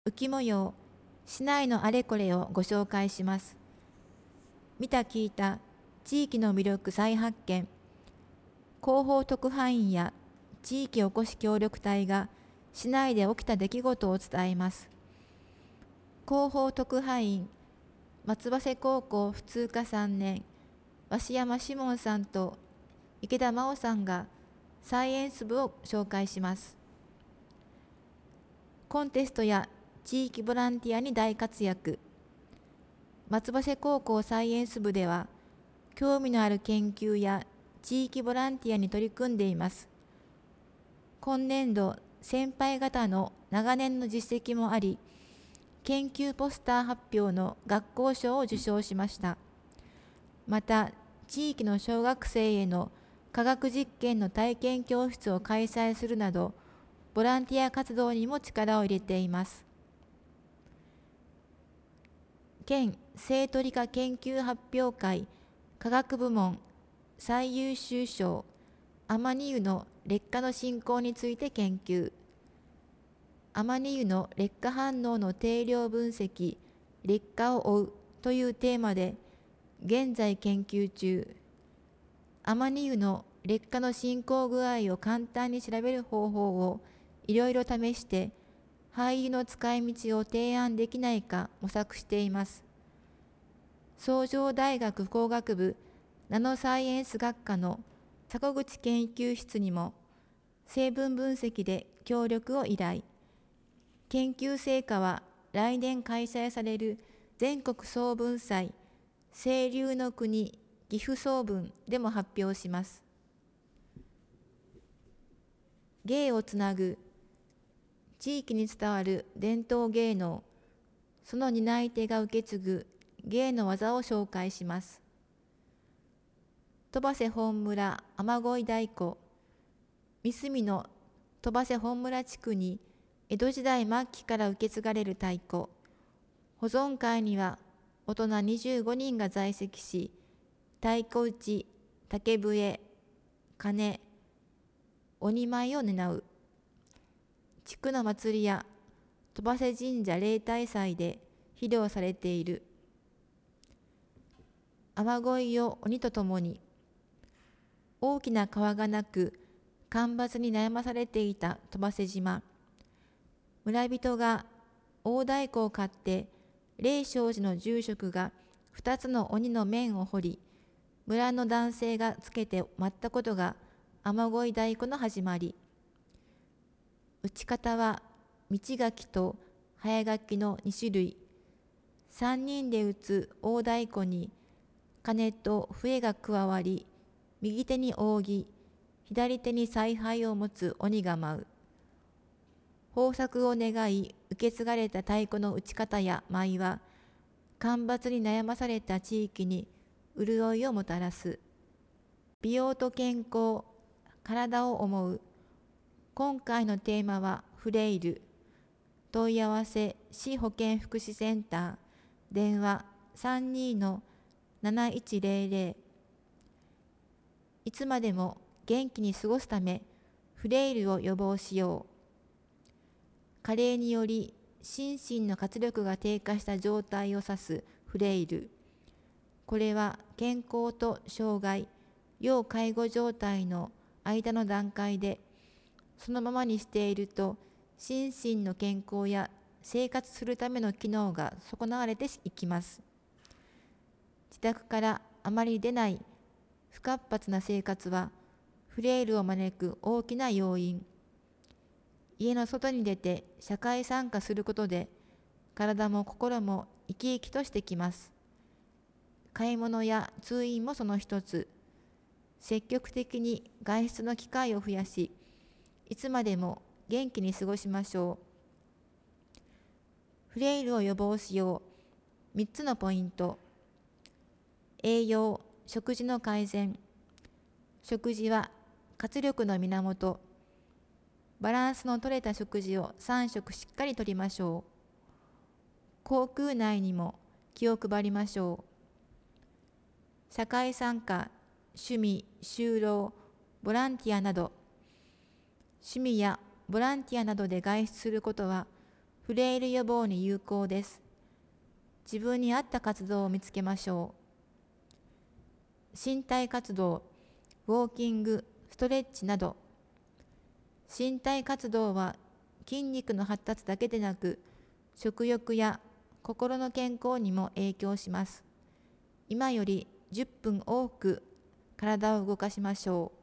浮模様、市内のあれこれをご紹介します。見た聞いた地域の魅力再発見。広報特派員や地域おこし協力隊が市内で起きた出来事を伝えます。広報特派員、松早高校普通科3年、鷲山志門さんと池田真央さんがサイエンス部を紹介します。コンテストや地域ボランティアに大活躍。松早高校サイエンス部では、興味のある研究や地域ボランティアに取り組んでいます。今年度、先輩方の長年の実績もあり、研究ポスター発表の学校賞を受賞しました。また、地域の小学生への科学実験の体験教室を開催するなど、ボランティア活動にも力を入れています。県生徒理科研究発表会科学部門最優秀賞アマニ油の劣化の進行について研究。アマニ油の劣化反応の定量分析、劣化を追うというテーマで現在研究中。アマニ油の劣化の進行具合を簡単に調べる方法をいろいろ試して廃油の使い道を提案できないか模索しています。崇城大学工学部ナノサイエンス学科の迫口研究室にも成分分析で協力を依頼。研究成果は来年開催される全国総文祭清流の国岐阜総文でも発表します。芸をつなぐ。地域に伝わる伝統芸能、その担い手が受け継ぐ芸の技を紹介します。鳥羽瀬本村雨乞い太鼓。三隅の鳥羽瀬本村地区に江戸時代末期から受け継がれる太鼓。保存会には大人25人が在籍し、太鼓打ち、竹笛、鐘、鬼舞を担う。地区の祭りや鳥羽瀬神社例大祭で披露されている。雨乞いを鬼とともに。大きな川がなく干ばつに悩まされていた鳥羽瀬島。村人が大太鼓を買って霊昌寺の住職が2つの鬼の面を彫り、村の男性がつけて舞ったことが雨乞い太鼓の始まり。打ち方は道垣と早垣の2種類。3人で打つ大太鼓に鐘と笛が加わり、右手に扇、左手に采配を持つ鬼が舞う。豊作を願い受け継がれた太鼓の打ち方や舞は、干ばつに悩まされた地域に潤いをもたらす。美容と健康、体を思う。今回のテーマはフレイル。問い合わせ市保健福祉センター、電話32-7100。いつまでも元気に過ごすため、フレイルを予防しよう。加齢により心身の活力が低下した状態を指すフレイル。これは健康と障害、要介護状態の間の段階で、そのままにしていると心身の健康や生活するための機能が損なわれていきます。自宅からあまり出ない不活発な生活はフレイルを招く大きな要因。家の外に出て社会参加することで体も心も生き生きとしてきます。買い物や通院もその一つ。積極的に外出の機会を増やし、いつまでも元気に過ごしましょう。フレイルを予防しよう。3つのポイント。栄養、食事の改善。食事は活力の源。バランスの取れた食事を3食しっかりとりましょう。口腔内にも気を配りましょう。社会参加、趣味、就労、ボランティアなど。趣味やボランティアなどで外出することは、 フレイル予防に有効です。自分に合った活動を見つけましょう。身体活動、ウォーキング、ストレッチなど。身体活動は筋肉の発達だけでなく、食欲や心の健康にも影響します。今より10分多く体を動かしましょ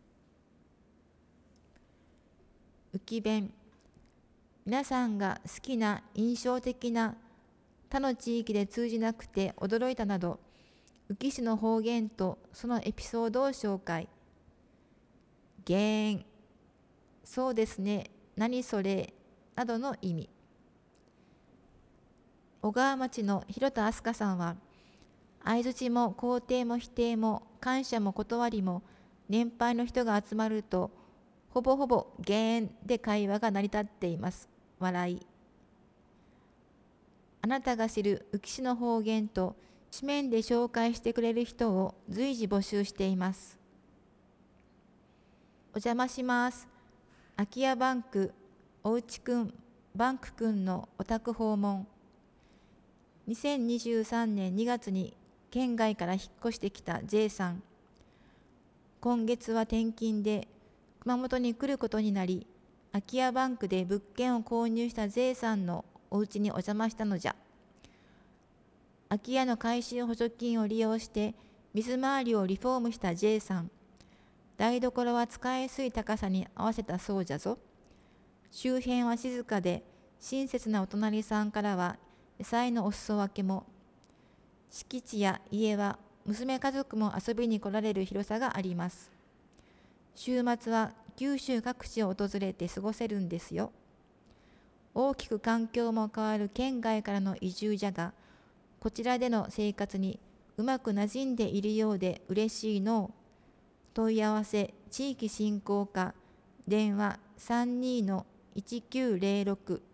う。浮き弁。皆さんが好きな印象的な他の地域で通じなくて驚いたなど、宇城市の方言とそのエピソードを紹介。げーん、そうですね、何それなどの意味。小川町の広田明日香さんは、相づちも肯定も否定も感謝も断りも年配の人が集まるとほぼほぼげーんで会話が成り立っています。笑い。あなたが知る宇城市の方言と紙面で紹介してくれる人を随時募集しています。お邪魔します。空き家バンク、おうちくん、バンクくんのお宅訪問。2023年2月に県外から引っ越してきた J さん。今月は転勤で熊本に来ることになり、空き家バンクで物件を購入した J さんのお家にお邪魔したのじゃ。空き家の改修補助金を利用して水回りをリフォームした J さん。台所は使いやすい高さに合わせたそうじゃぞ。周辺は静かで親切なお隣さんからは野菜のお裾分けも。敷地や家は娘家族も遊びに来られる広さがあります。週末は九州各地を訪れて過ごせるんですよ。大きく環境も変わる県外からの移住じゃが、こちらでの生活にうまく馴染んでいるようで嬉しいの。問い合わせ地域振興課電話 32-1906